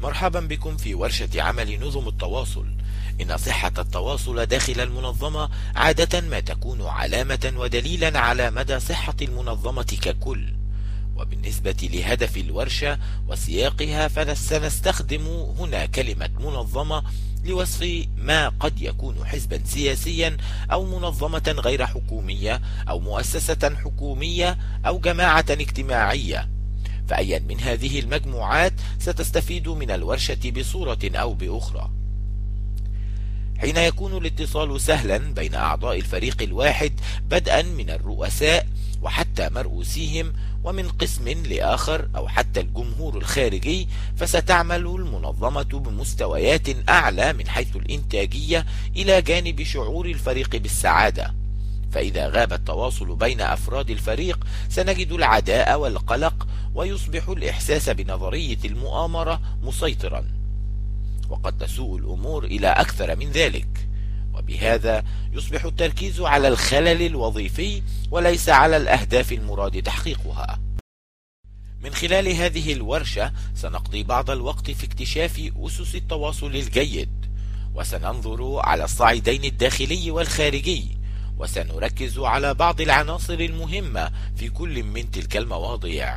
مرحبا بكم في ورشة عمل نظم التواصل. إن صحة التواصل داخل المنظمة عادة ما تكون علامة ودليلا على مدى صحة المنظمة ككل. وبالنسبة لهدف الورشة وسياقها فسنستخدم هنا كلمة منظمة لوصف ما قد يكون حزبا سياسيا أو منظمة غير حكومية أو مؤسسة حكومية أو جماعة اجتماعية، فأيا من هذه المجموعات ستستفيد من الورشة بصورة أو بأخرى. حين يكون الاتصال سهلا بين أعضاء الفريق الواحد بدءا من الرؤساء وحتى مرؤوسيهم ومن قسم لآخر أو حتى الجمهور الخارجي، فستعمل المنظمة بمستويات أعلى من حيث الإنتاجية إلى جانب شعور الفريق بالسعادة. فإذا غاب التواصل بين أفراد الفريق سنجد العداء والقلق، ويصبح الإحساس بنظرية المؤامرة مسيطرا، وقد تسوء الأمور إلى أكثر من ذلك. وبهذا يصبح التركيز على الخلل الوظيفي وليس على الأهداف المراد تحقيقها. من خلال هذه الورشة سنقضي بعض الوقت في اكتشاف أسس التواصل الجيد، وسننظر على الصعيدين الداخلي والخارجي، وسنركز على بعض العناصر المهمة في كل من تلك المواضيع.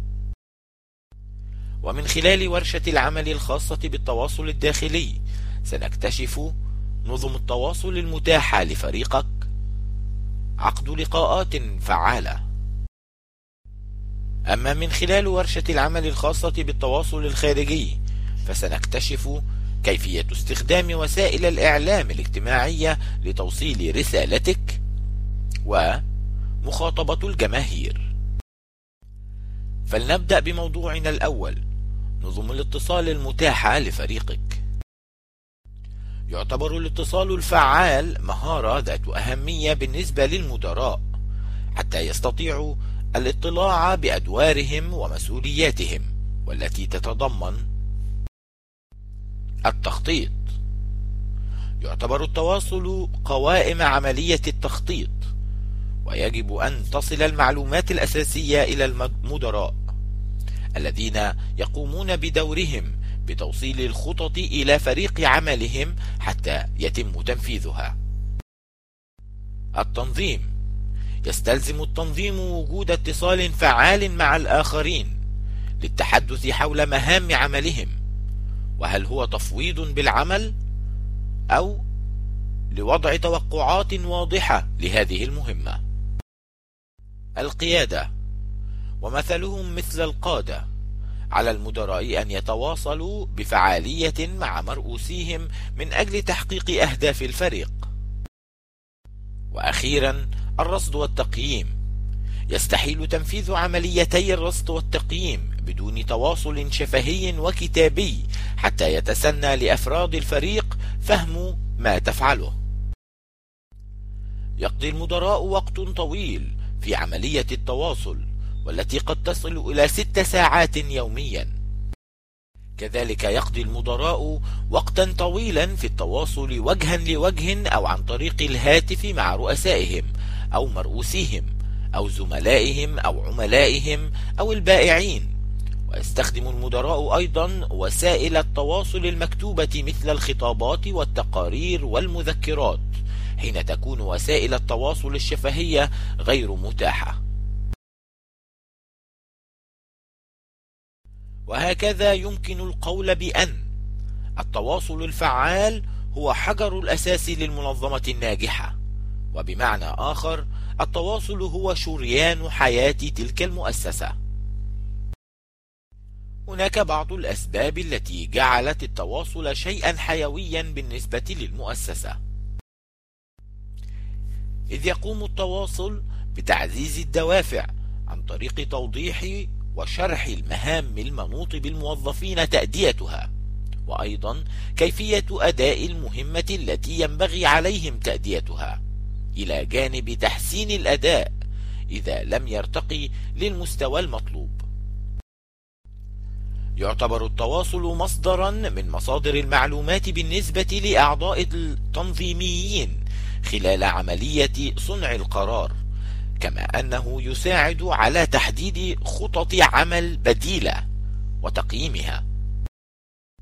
ومن خلال ورشة العمل الخاصة بالتواصل الداخلي سنكتشف نظم التواصل المتاحة لفريقك، عقد لقاءات فعالة. أما من خلال ورشة العمل الخاصة بالتواصل الخارجي فسنكتشف كيفية استخدام وسائل الإعلام الاجتماعية لتوصيل رسالتك ومخاطبة الجماهير. فلنبدأ بموضوعنا الأول، نظم الاتصال المتاحة لفريقك. يعتبر الاتصال الفعال مهارة ذات أهمية بالنسبة للمدراء حتى يستطيعوا الاطلاع بأدوارهم ومسؤولياتهم، والتي تتضمن التخطيط. يعتبر التواصل قوائم عملية التخطيط، ويجب أن تصل المعلومات الأساسية إلى المدراء الذين يقومون بدورهم بتوصيل الخطط إلى فريق عملهم حتى يتم تنفيذها. التنظيم. يستلزم التنظيم وجود اتصال فعال مع الآخرين للتحدث حول مهام عملهم، وهل هو تفويض بالعمل أو لوضع توقعات واضحة لهذه المهمة. القيادة. ومثلهم مثل القادة، على المدراء أن يتواصلوا بفعالية مع مرؤوسيهم من أجل تحقيق أهداف الفريق. وأخيرا الرصد والتقييم. يستحيل تنفيذ عمليتي الرصد والتقييم بدون تواصل شفهي وكتابي حتى يتسنى لأفراد الفريق فهم ما تفعله. يقضي المدراء وقت طويل في عملية التواصل، والتي قد تصل إلى 6 ساعات يوميا. كذلك يقضي المدراء وقتا طويلا في التواصل وجها لوجه أو عن طريق الهاتف مع رؤسائهم أو مرؤوسيهم أو زملائهم أو عملائهم أو البائعين. ويستخدم المدراء أيضا وسائل التواصل المكتوبة مثل الخطابات والتقارير والمذكرات حين تكون وسائل التواصل الشفهية غير متاحة. وهكذا يمكن القول بأن التواصل الفعال هو حجر الأساس للمنظمة الناجحة، وبمعنى آخر التواصل هو شريان حياة تلك المؤسسة. هناك بعض الأسباب التي جعلت التواصل شيئا حيويا بالنسبة للمؤسسة، إذ يقوم التواصل بتعزيز الدوافع عن طريق توضيح وشرح المهام المنوط بالموظفين تأديتها، وأيضا كيفية أداء المهمة التي ينبغي عليهم تأديتها، إلى جانب تحسين الأداء إذا لم يرتقي للمستوى المطلوب. يعتبر التواصل مصدرا من مصادر المعلومات بالنسبة لأعضاء التنظيميين خلال عملية صنع القرار، كما أنه يساعد على تحديد خطط عمل بديلة وتقييمها.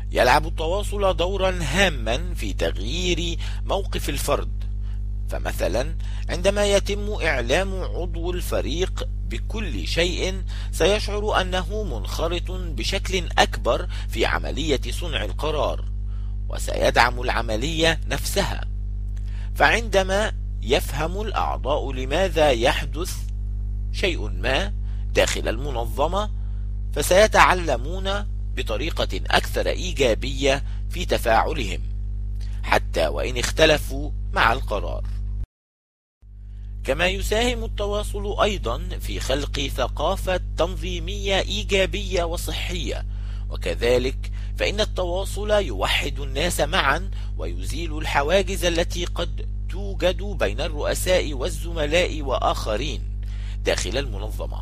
يلعب التواصل دورا هاما في تغيير موقف الفرد. فمثلا عندما يتم إعلام عضو الفريق بكل شيء سيشعر أنه منخرط بشكل أكبر في عملية صنع القرار، وسيدعم العملية نفسها. فعندما يفهم الأعضاء لماذا يحدث شيء ما داخل المنظمة فسيتعلمون بطريقة أكثر إيجابية في تفاعلهم حتى وإن اختلفوا مع القرار. كما يساهم التواصل أيضا في خلق ثقافة تنظيمية إيجابية وصحية، وكذلك فإن التواصل يوحد الناس معا ويزيل الحواجز التي قد توجد بين الرؤساء والزملاء وآخرين داخل المنظمة.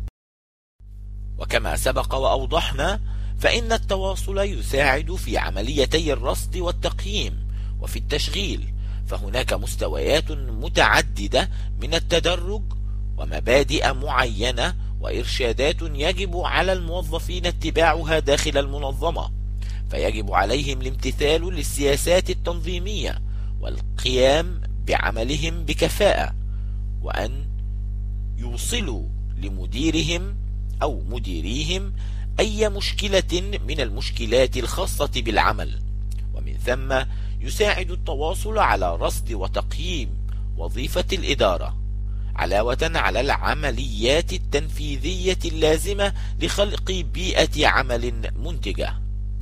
وكما سبق وأوضحنا فإن التواصل يساعد في عمليتي الرصد والتقييم وفي التشغيل، فهناك مستويات متعددة من التدرج ومبادئ معينة وإرشادات يجب على الموظفين اتباعها داخل المنظمة، فيجب عليهم الامتثال للسياسات التنظيمية والقيام بعملهم بكفاءة، وأن يوصلوا لمديرهم أو مديريهم أي مشكلة من المشكلات الخاصة بالعمل. ومن ثم يساعد التواصل على رصد وتقييم وظيفة الإدارة، علاوة على العمليات التنفيذية اللازمة لخلق بيئة عمل منتجة.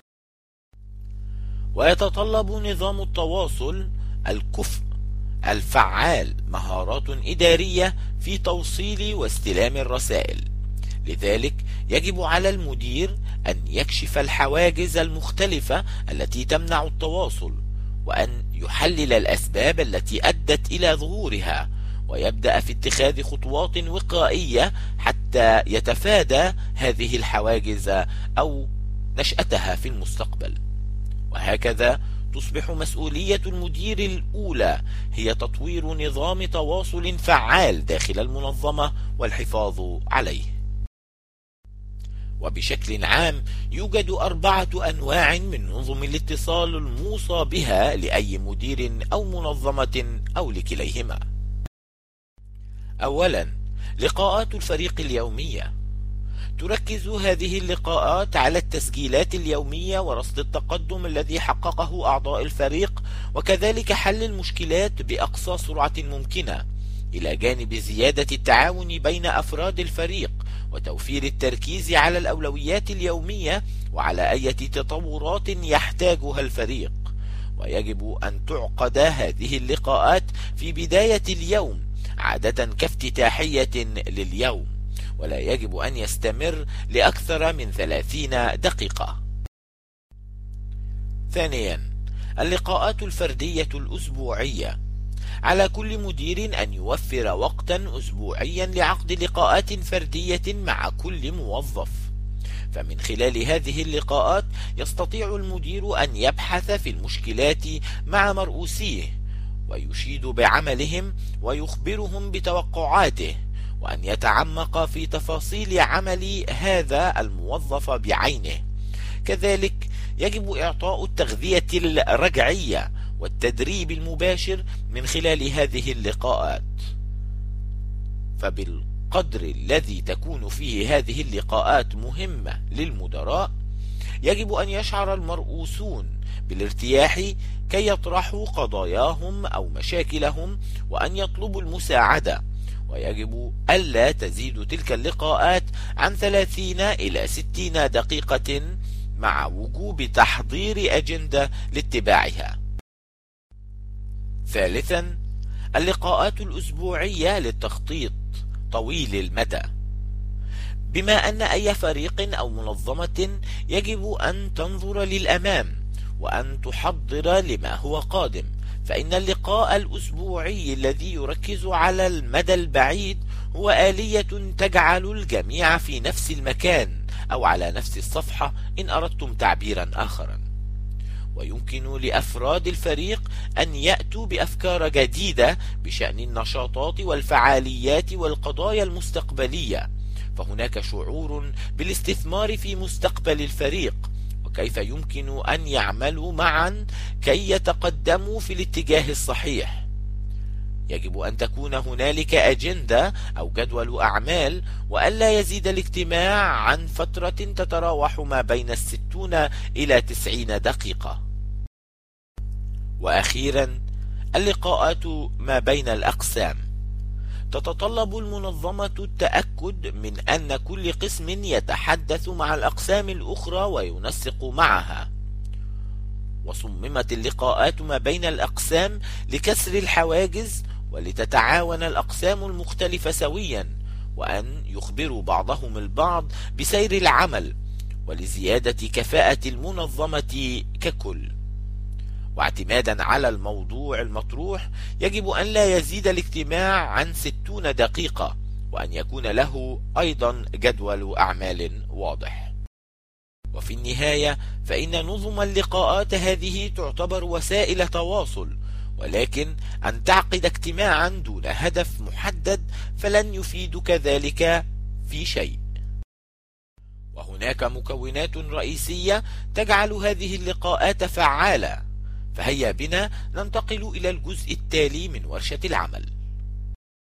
ويتطلب نظام التواصل الكفء الفعال مهارات إدارية في توصيل واستلام الرسائل، لذلك يجب على المدير أن يكشف الحواجز المختلفة التي تمنع التواصل، وأن يحلل الأسباب التي أدت إلى ظهورها، ويبدأ في اتخاذ خطوات وقائية حتى يتفادى هذه الحواجز أو نشأتها في المستقبل. وهكذا تصبح مسؤولية المدير الأولى هي تطوير نظام تواصل فعال داخل المنظمة والحفاظ عليه. وبشكل عام يوجد 4 أنواع من نظم الاتصال الموصى بها لأي مدير أو منظمة أو لكليهما. أولا، لقاءات الفريق اليومية. تركز هذه اللقاءات على التسجيلات اليومية ورصد التقدم الذي حققه أعضاء الفريق، وكذلك حل المشكلات بأقصى سرعة ممكنة، إلى جانب زيادة التعاون بين أفراد الفريق وتوفير التركيز على الأولويات اليومية وعلى أي تطورات يحتاجها الفريق. ويجب أن تعقد هذه اللقاءات في بداية اليوم عادة كافتتاحية لليوم، ولا يجب أن يستمر لأكثر من 30 دقيقة. ثانيا، اللقاءات الفردية الأسبوعية. على كل مدير أن يوفر وقتا أسبوعيا لعقد لقاءات فردية مع كل موظف، فمن خلال هذه اللقاءات يستطيع المدير أن يبحث في المشكلات مع مرؤوسيه ويشيد بعملهم ويخبرهم بتوقعاته، وأن يتعمق في تفاصيل عمل هذا الموظف بعينه. كذلك يجب إعطاء التغذية الرجعية والتدريب المباشر من خلال هذه اللقاءات، فبالقدر الذي تكون فيه هذه اللقاءات مهمة للمدراء يجب أن يشعر المرؤوسون بالارتياح كي يطرحوا قضاياهم أو مشاكلهم وأن يطلبوا المساعدة. ويجب ألا تزيد تلك اللقاءات عن 30 إلى 60 دقيقة مع وجوب تحضير أجندة لاتباعها. ثالثا، اللقاءات الأسبوعية للتخطيط طويل المدى. بما أن أي فريق أو منظمة يجب أن تنظر للأمام وأن تحضر لما هو قادم، فإن اللقاء الأسبوعي الذي يركز على المدى البعيد هو آلية تجعل الجميع في نفس المكان أو على نفس الصفحة إن أردتم تعبيرا آخرا. ويمكن لأفراد الفريق أن يأتوا بأفكار جديدة بشأن النشاطات والفعاليات والقضايا المستقبلية، فهناك شعور بالاستثمار في مستقبل الفريق، وكيف يمكن أن يعملوا معا كي يتقدموا في الاتجاه الصحيح. يجب أن تكون هنالك أجندة أو جدول أعمال، وألا يزيد الاجتماع عن فترة تتراوح ما بين 60 إلى 90 دقيقة. وأخيرا، اللقاءات ما بين الأقسام. تتطلب المنظمة التأكد من أن كل قسم يتحدث مع الأقسام الأخرى وينسق معها. وصممت اللقاءات ما بين الأقسام لكسر الحواجز ولتتعاون الأقسام المختلفة سويا، وأن يخبروا بعضهم البعض بسير العمل ولزيادة كفاءة المنظمة ككل. واعتمادا على الموضوع المطروح، يجب أن لا يزيد الاجتماع عن 60 دقيقة، وأن يكون له أيضا جدول أعمال واضح. وفي النهاية، فإن نظم اللقاءات هذه تعتبر وسائل تواصل، ولكن أن تعقد اجتماعا دون هدف محدد فلن يفيدك ذلك في شيء. وهناك مكونات رئيسية تجعل هذه اللقاءات فعالة، فهيا بنا ننتقل إلى الجزء التالي من ورشة العمل.